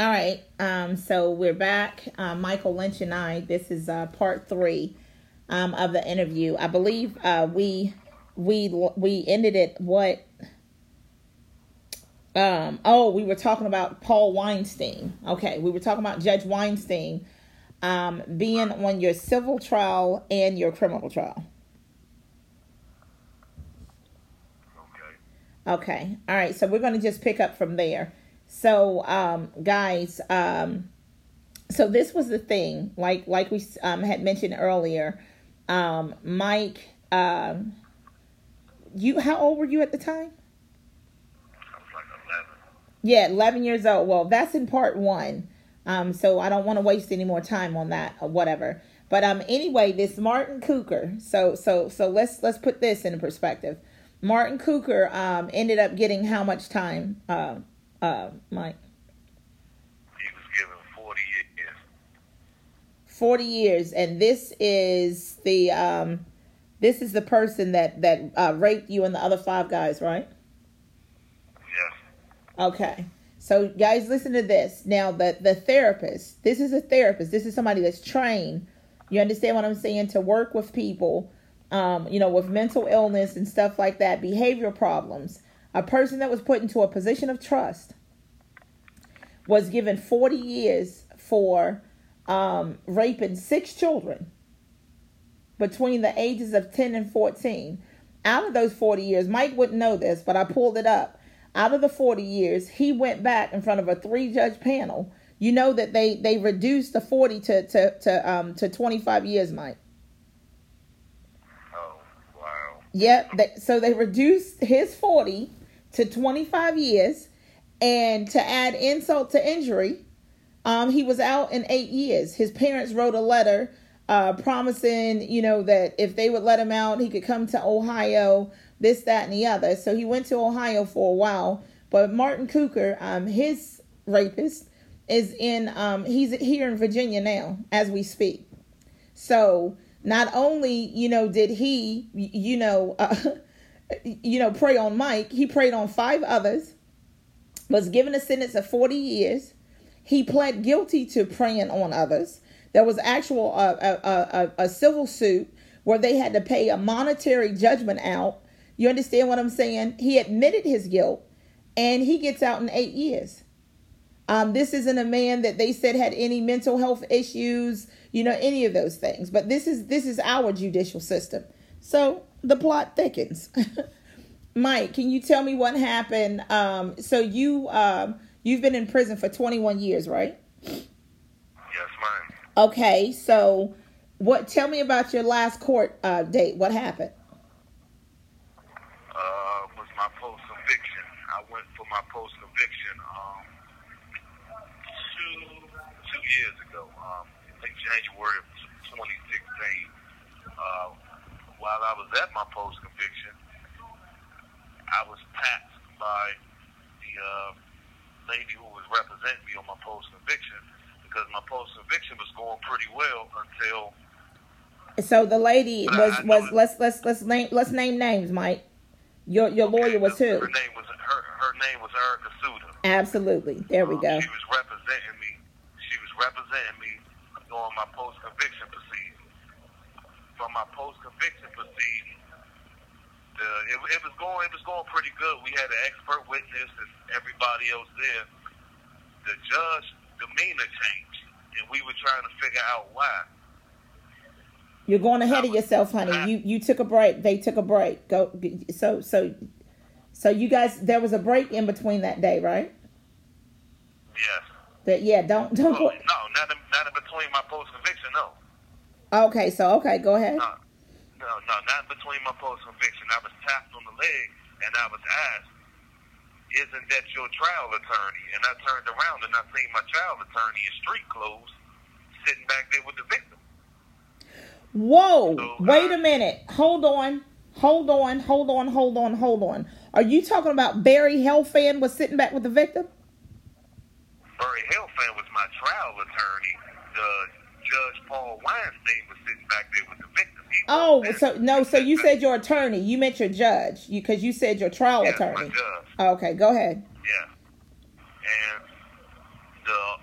All right. So we're back. Michael Lynch and I. This is part 3 of the interview. I believe we ended it. What? We were talking about Paul Weinstein. Okay, we were talking about Judge Weinstein being on your civil trial and your criminal trial. Okay. All right. So we're going to just pick up from there. So, guys, so this was the thing, like we had mentioned earlier. Mike, how old were you at the time? I was like 11. Yeah, 11 years old. Well, that's in part 1. So I don't want to waste any more time on that or whatever. But anyway, this Martin Cooker. So let's put this in perspective. Martin Cooker ended up getting how much time? Mike? He was given 40 years. 40 years, and this is the person that raped you and the other 5 guys, right? Yes. Okay. So, guys, listen to this. Now, the therapist, this is a therapist. This is somebody that's trained. You understand what I'm saying? To work with people, with mental illness and stuff like that, behavioral problems. A person that was put into a position of trust was given 40 years for raping 6 children between the ages of 10 and 14. Out of those 40 years, Mike wouldn't know this, but I pulled it up. Out of the 40 years, he went back in front of a 3-judge panel. You know that they reduced the 40 to 25 years, Mike. Oh, wow. Yep. So they reduced his 40 to 25 years, and to add insult to injury, he was out in 8 years. His parents wrote a letter promising, that if they would let him out, he could come to Ohio, this, that, and the other. So he went to Ohio for a while. But Martin Cooker, his rapist, is he's here in Virginia now as we speak. So not only, did he, prey on Mike, he preyed on 5 others, was given a sentence of 40 years. He pled guilty to preying on others. There was actual a civil suit where they had to pay a monetary judgment out. You understand what I'm saying? He admitted his guilt, and he gets out in 8 years. This isn't a man that they said had any mental health issues, any of those things. But this is our judicial system. So the plot thickens. Mike, can you tell me what happened? So you've been in prison for 21 years, right? Yes, ma'am. Okay, so tell me about your last court date. What happened? Was my post-conviction. I went for my post-conviction two years ago, in January of 2016. While I was at my post-conviction, I was taxed by the lady who was representing me on my post-conviction, because my post-conviction was going pretty well until. So the lady let's name names, Mike. Your lawyer was who? Her name was Erica Suda. Absolutely. There we go. She was representing me. During my post-conviction proceeding. From my post-conviction proceeding, it was going pretty good. We had an expert witness and everybody else there. The judge demeanor changed, and we were trying to figure out why. You're going ahead of yourself, honey. You took a break. They took a break. So you guys, there was a break in between that day, right? Yes. Don't go. No, not in between my post-conviction, no. Okay, go ahead. No, not between my post-conviction. I was tapped on the leg, and I was asked, "Isn't that your trial attorney?" And I turned around and I seen my trial attorney in street clothes sitting back there with the victim. Whoa, wait a minute. Hold on. Are you talking about Barry Helfand was sitting back with the victim? Barry Helfand was my trial attorney. Judge Paul Weinstein was sitting back there with the victim. So you said your attorney. You meant your judge, because you said your trial attorney. My judge. Okay, go ahead. Yeah. And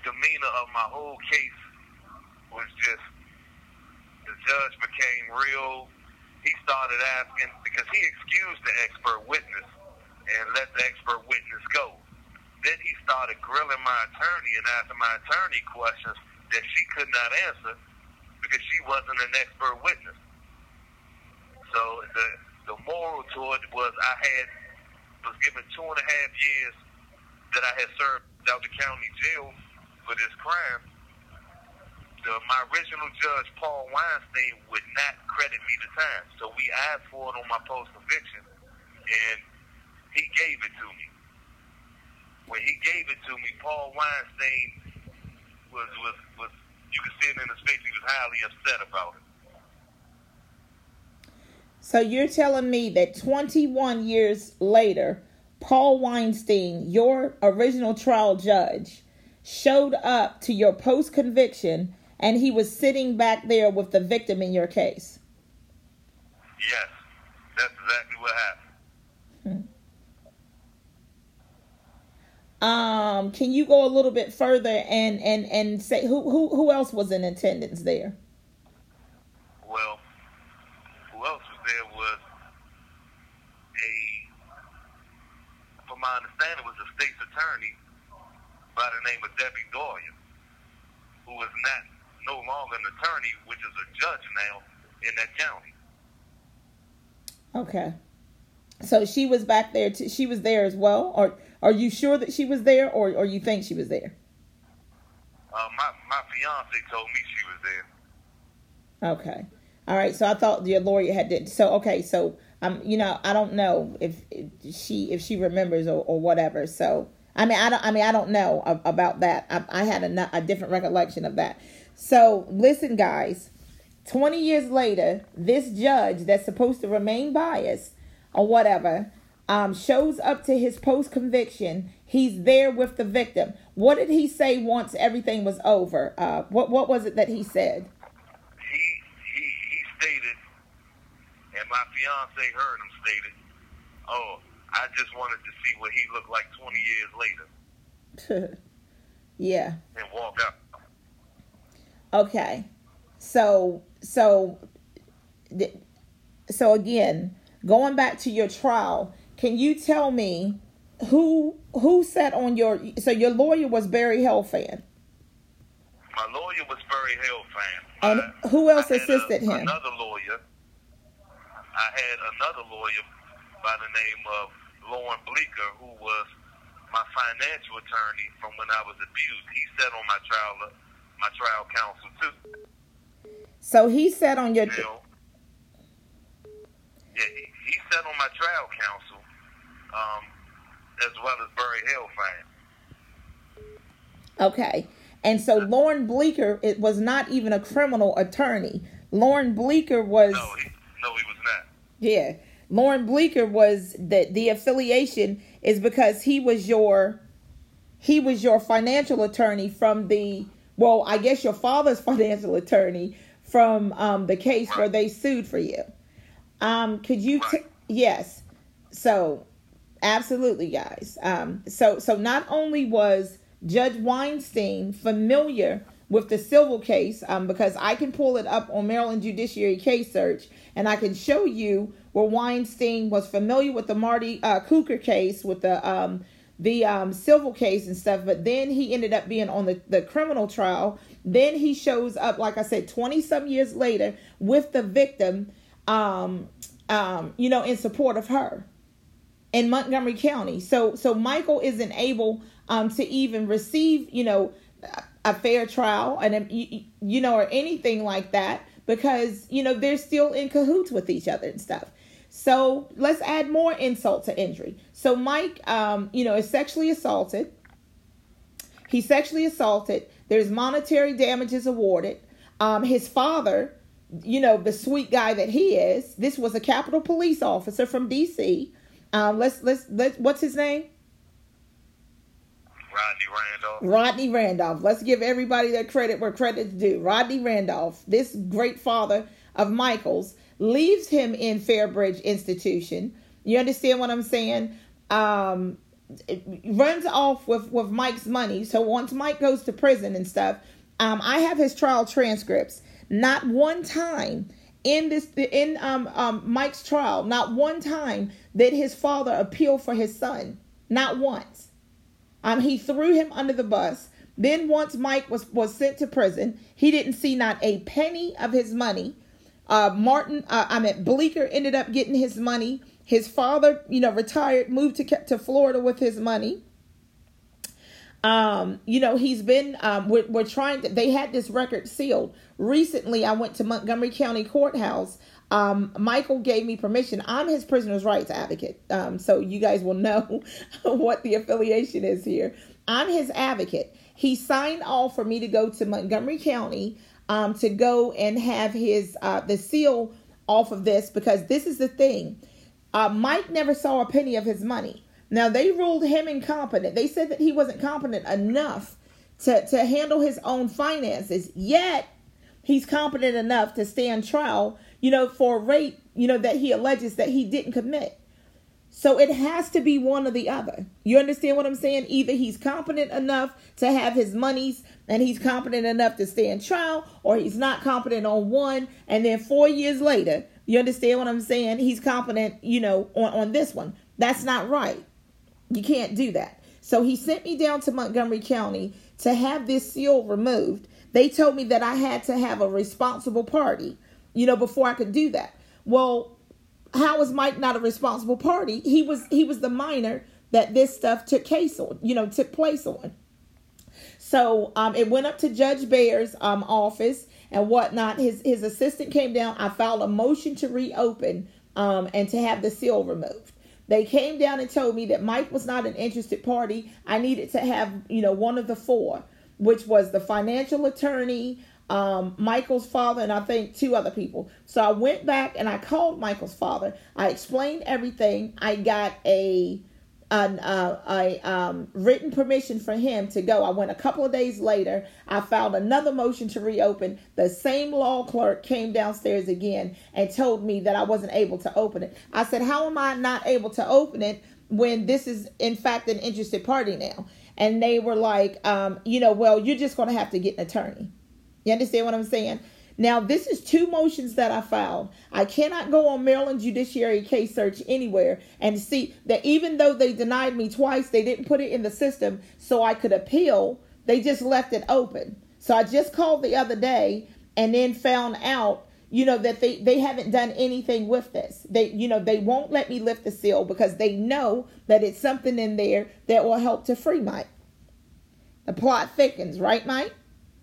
demeanor of my whole case was just, the judge became real. He started asking, because he excused the expert witness and let the expert witness go. Then he started grilling my attorney and asking my attorney questions that she could not answer because she wasn't an expert witness. So the moral to it was was given 2.5 years that I had served out the county jail for this crime. My original judge, Paul Weinstein, would not credit me the time. So we asked for it on my post-conviction, and he gave it to me. When he gave it to me, Paul Weinstein was you could see it in his face, he was highly upset about it. So you're telling me that 21 years later, Paul Weinstein, your original trial judge, showed up to your post-conviction and he was sitting back there with the victim in your case? Yes, that's exactly what happened. Can you go a little bit further and say who else was in attendance there? Well, who else was there was from my understanding, was a state's attorney by the name of Debbie Dorian, who is no longer an attorney, which is a judge now in that county. Okay. So she was back there. She was there as well? Or are you sure that she was there, or you think she was there? My fiance told me she was there. Okay. All right. So I thought your lawyer had so okay. So I don't know if she remembers or whatever. So I don't know about that. I had a different recollection of that. So listen, guys. 20 years later, this judge that's supposed to remain biased or whatever, shows up to his post-conviction. He's there with the victim. What did he say once everything was over? What was it that he said? He stated, and my fiance heard him stated, "Oh, I just wanted to see what he looked like 20 years later." Yeah. And walk out. Okay. So again, going back to your trial, can you tell me who sat on your lawyer was Barry Helfand? My lawyer was Barry Helfand. And who else assisted him? Another lawyer. I had another lawyer by the name of Lauren Bleeker, who was my financial attorney from when I was abused. He sat on my trial counsel too. So he sat on your... Yeah, he sat on my trial counsel, as well as Barry Helfand. Okay. And so Lauren Bleeker, it was not even a criminal attorney. Lauren Bleeker was... No, he was not. Yeah. Lauren Bleeker was... The affiliation is because he was your financial attorney from the... Well, I guess your father's financial attorney from the case where they sued for you. Could you... Yes. So, absolutely, guys. So not only was Judge Weinstein familiar with the civil case, because I can pull it up on Maryland Judiciary Case Search, and I can show you where Weinstein was familiar with the Marty Cooker case, with the civil case and stuff, but then he ended up being on the criminal trial. Then he shows up, like I said, 20-some years later with the victim, in support of her in Montgomery County. So Michael isn't able to even receive, a fair trial and, or anything like that, because, they're still in cahoots with each other and stuff. So let's add more insult to injury. So Mike, is sexually assaulted. He's sexually assaulted. There's monetary damages awarded. His father, the sweet guy that he is, this was a Capitol Police officer from D.C. Let's what's his name? Rodney Randolph. Let's give everybody their credit where credit's due. Rodney Randolph, this great father of Michael's, leaves him in Fairbridge Institution. You understand what I'm saying? runs off with Mike's money. So once Mike goes to prison and stuff, I have his trial transcripts. Not one time in Mike's trial, not one time did his father appeal for his son. Not once. He threw him under the bus. Then once Mike was sent to prison, he didn't see not a penny of his money. Bleeker ended up getting his money. His father, retired, moved to Florida with his money. He's been, we're trying to, they had this record sealed. Recently, I went to Montgomery County Courthouse. Michael gave me permission. I'm his prisoner's rights advocate. So you guys will know what the affiliation is here. I'm his advocate. He signed off for me to go to Montgomery County, to go and have his, the seal off of this, because this is the thing. Mike never saw a penny of his money. Now, they ruled him incompetent. They said that he wasn't competent enough to handle his own finances. Yet, he's competent enough to stand trial, for a rape, that he alleges that he didn't commit. So it has to be one or the other. You understand what I'm saying? Either he's competent enough to have his monies and he's competent enough to stand trial, or he's not competent on one. And then 4 years later, you understand what I'm saying? He's competent, on this one. That's not right. You can't do that. So he sent me down to Montgomery County to have this seal removed. They told me that I had to have a responsible party, before I could do that. Well, how was Mike not a responsible party? He was the minor that this stuff took place on. So it went up to Judge Bear's office and whatnot. His assistant came down. I filed a motion to reopen and to have the seal removed. They came down and told me that Mike was not an interested party. I needed to have, one of the four, which was the financial attorney, Michael's father, and I think two other people. So I went back and I called Michael's father. I explained everything. I got a written permission for him to go. I went a couple of days later. I filed another motion to reopen. The same law clerk came downstairs again and told me that I wasn't able to open it. I said, how am I not able to open it when this is in fact an interested party now? And they were like, well, you're just going to have to get an attorney. You understand what I'm saying? Now, this is two motions that I filed. I cannot go on Maryland Judiciary Case Search anywhere and see that even though they denied me twice, they didn't put it in the system so I could appeal. They just left it open. So I just called the other day and then found out, that they haven't done anything with this. They won't let me lift the seal because they know that it's something in there that will help to free Mike. The plot thickens, right, Mike?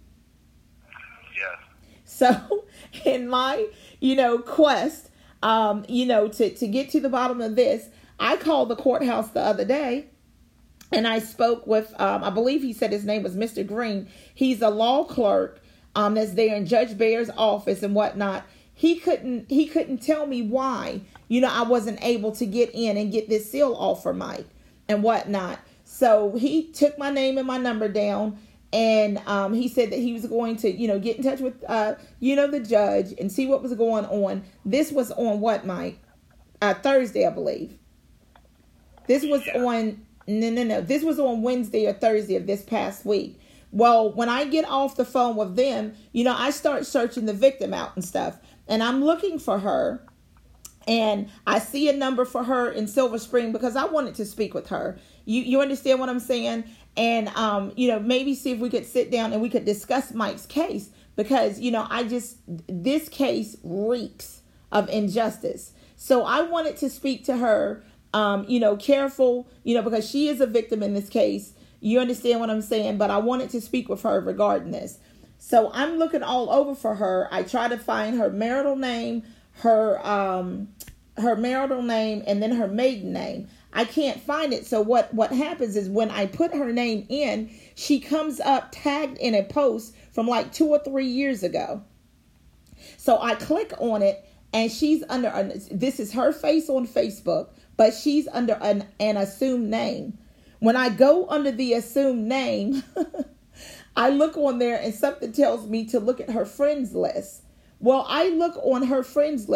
Yes. So in my, quest, to get to the bottom of this, I called the courthouse the other day and I spoke with, I believe he said his name was Mr. Green. He's a law clerk that's there in Judge Bear's office and whatnot. He couldn't tell me why, I wasn't able to get in and get this seal off for Mike and whatnot. So he took my name and my number down. And he said that he was going to, get in touch with, the judge and see what was going on. This was on what, Mike? Thursday, I believe. This was on, no. This was on Wednesday or Thursday of this past week. Well, when I get off the phone with them, I start searching the victim out and stuff. And I'm looking for her. And I see a number for her in Silver Spring because I wanted to speak with her. You understand what I'm saying? And, maybe see if we could sit down and we could discuss Mike's case because, this case reeks of injustice. So I wanted to speak to her, careful, because she is a victim in this case. You understand what I'm saying? But I wanted to speak with her regarding this. So I'm looking all over for her. I try to find her marital name, her marital name, and then her maiden name. I can't find it. So what happens is when I put her name in, she comes up tagged in a post from like 2 or 3 years ago. So I click on it and she's under, this is her face on Facebook, but she's under an assumed name. When I go under the assumed name, I look on there and something tells me to look at her friends list. Well, I look on her friends list.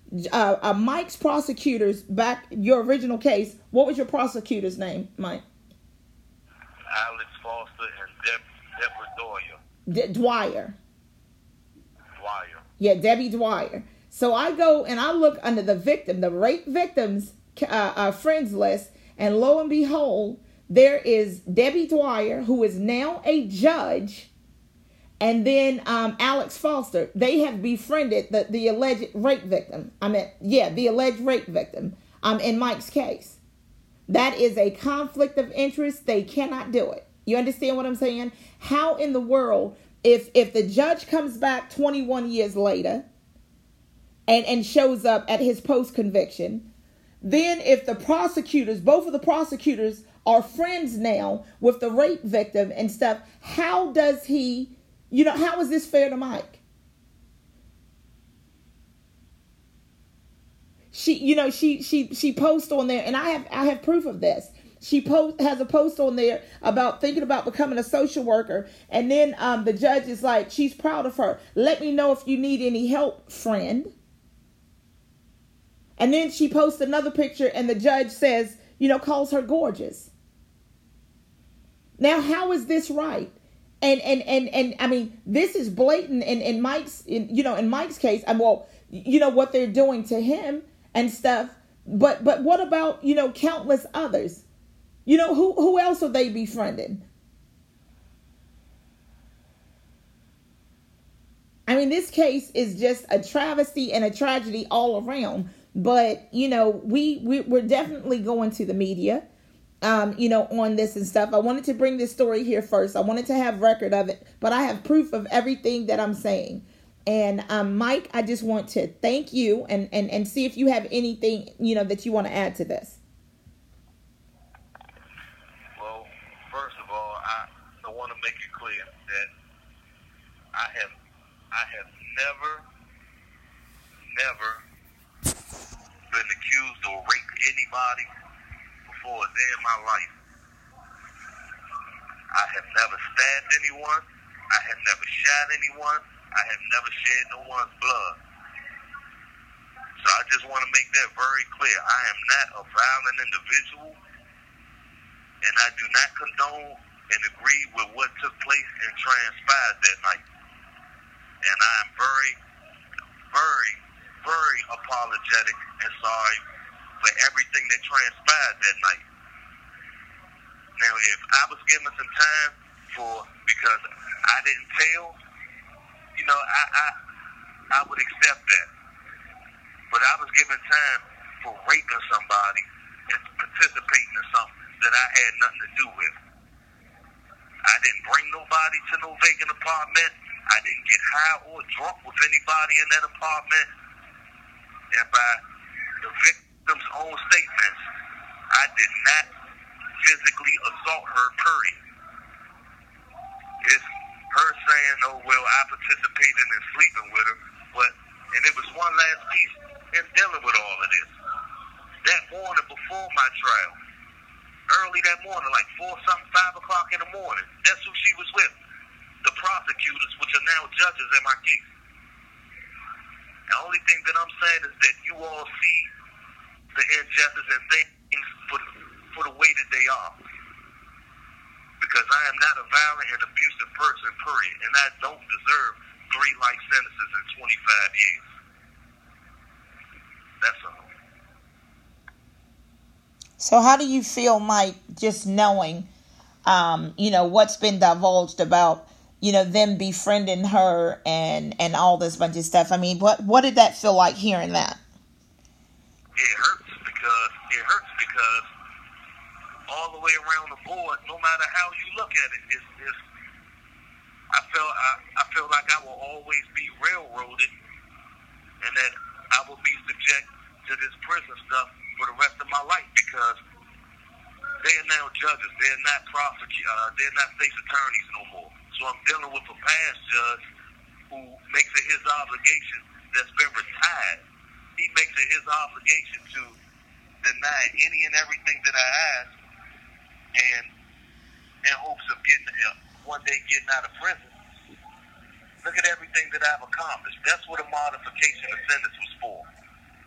Mike's prosecutors back your original case. What was your prosecutor's name, Mike? Alex Foster and Deborah Dwyer. Dwyer. Dwyer. Yeah, Debbie Dwyer. So I go and I look under the rape victims friends list, and lo and behold, there is Debbie Dwyer, who is now a judge, and then Alex Foster. They have befriended the alleged rape victim. The alleged rape victim in Mike's case. That is a conflict of interest. They cannot do it. You understand what I'm saying? How in the world, if the judge comes back 21 years later and shows up at his post-conviction, then if the prosecutors, both of the prosecutors are friends now with the rape victim and stuff, how does he, how is this fair to Mike? She posts on there, and I have proof of this. She has a post on there about thinking about becoming a social worker, and then the judge is like, she's proud of her. Let me know if you need any help, friend. And then she posts another picture, and the judge says, calls her gorgeous. Now, how is this right? And I mean, this is blatant in Mike's case. What they're doing to him and stuff. But what about, countless others? Who else are they befriending? I mean, this case is just a travesty and a tragedy all around. But, we're definitely going to the media, on this and stuff. I wanted to bring this story here first. I wanted to have record of it, but I have proof of everything that I'm saying. And Mike, I just want to thank you and see if you have anything, that you want to add to this. Well, first of all, I want to make it clear that I have never been accused or raped anybody before a day in my life. I have never stabbed anyone. I have never shot anyone. I have never shed no one's blood. So I just want to make that very clear. I am not a violent individual, and I do not condone and agree with what took place and transpired that night. And I am very, very, very apologetic and sorry for everything that transpired that night. Now, if I was given some time because I didn't tell, I would accept that. But I was given time for raping somebody and participating in something that I had nothing to do with. I didn't bring nobody to no vacant apartment. I didn't get high or drunk with anybody in that apartment. And by the victim's own statements, I did not physically assault her, period. It's her saying, oh, well, I participated in sleeping with her. And it was one last piece in dealing with all of this. That morning before my trial, early that morning, like 5 o'clock in the morning, that's who she was with. The prosecutors, which are now judges in my case. The only thing that I'm saying is that you all see the injustice and things for the way that they are. Because I am not a violent and abusive person, period. And I don't deserve 3 life sentences in 25 years. That's all. So how do you feel, Mike, just knowing, what's been divulged about, them befriending her and all this bunch of stuff? I mean, what did that feel like hearing that? It hurts because all the way around the board, no matter how you look at it, I feel like I will always be railroaded, and that I will be subject to this prison stuff for the rest of my life, because they are now judges. They're not they're not state's attorneys no more. So I'm dealing with a past judge who makes it his obligation, that's been retired. He makes it his obligation to deny any and everything that I ask, and in hopes of one day getting out of prison. Look at everything that I've accomplished. That's what a modification of sentence was for.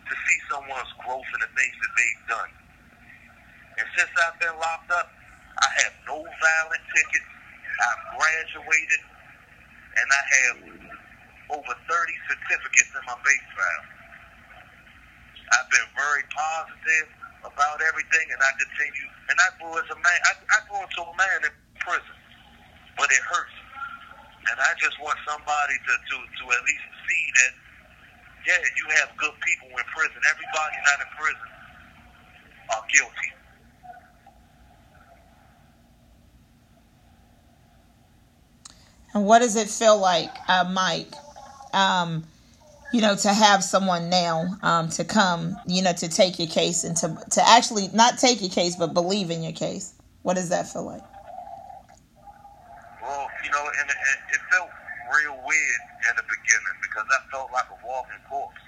to see someone's growth in the things that they've done. And since I've been locked up, I have no violent tickets. I've graduated, and I have over 30 certificates in my base file. I've been very positive about everything, and I continue. And I grew as a man. I grew into a man in prison, but it hurts. And I just want somebody to at least see that, yeah, you have good people in prison. Everybody not in prison are guilty. And what does it feel like, Mike, to have someone now to come, to take your case and to actually not take your case, but believe in your case? What does that feel like? Well, and it felt real weird in the beginning because I felt like a walking corpse.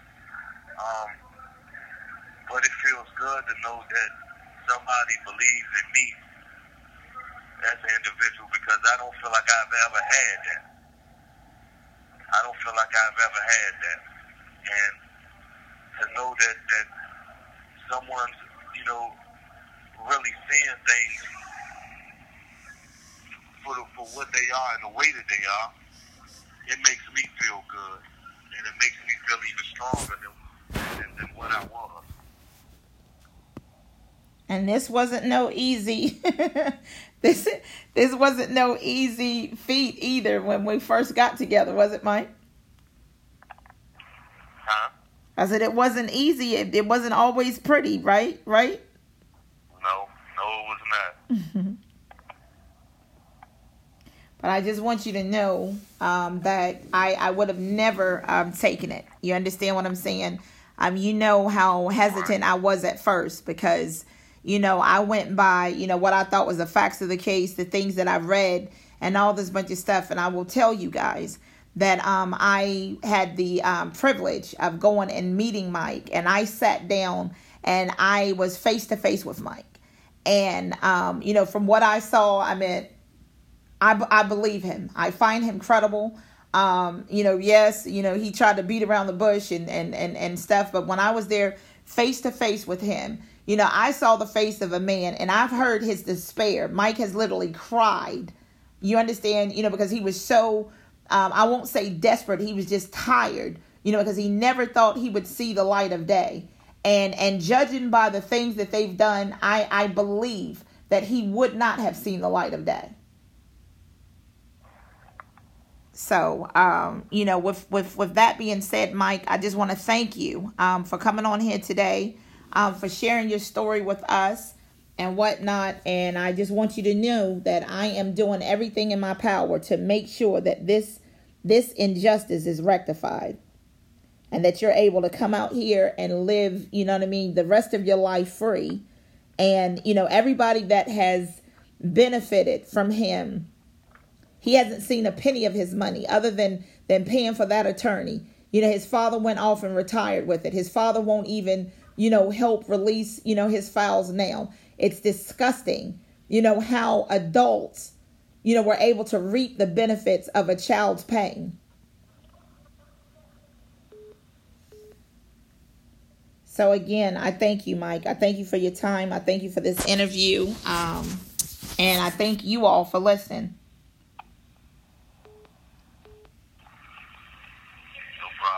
But it feels good to know that somebody believes in me as an individual, because I don't feel like I've ever had that. I don't feel like I've ever had that. And to know that someone's, really seeing things for what they are and the way that they are, it makes me feel good. And it makes me feel even stronger than what I was. And this wasn't no easy this wasn't no easy feat either when we first got together, was it, Mike? Huh? I said it wasn't easy. It wasn't always pretty, right? Right? No, it was not. But I just want you to know that I would have never taken it. You understand what I'm saying? You know how hesitant I was at first because, I went by, what I thought was the facts of the case, the things that I've read and all this bunch of stuff. And I will tell you guys that I had the privilege of going and meeting Mike. And I sat down and I was face to face with Mike. And, from what I saw, I believe him. I find him credible. Yes, he tried to beat around the bush and stuff. But when I was there face to face with him, I saw the face of a man, and I've heard his despair. Mike has literally cried. You understand? Because he was so, I won't say desperate. He was just tired, because he never thought he would see the light of day. And judging by the things that they've done, I believe that he would not have seen the light of day. So, with that being said, Mike, I just want to thank you for coming on here today, for sharing your story with us and whatnot. And I just want you to know that I am doing everything in my power to make sure that this injustice is rectified and that you're able to come out here and live, the rest of your life free. And, everybody that has benefited from him, he hasn't seen a penny of his money other than paying for that attorney. His father went off and retired with it. His father won't even, help release, his files now. It's disgusting, how adults, were able to reap the benefits of a child's pain. So again, I thank you, Mike. I thank you for your time. I thank you for this interview. And I thank you all for listening.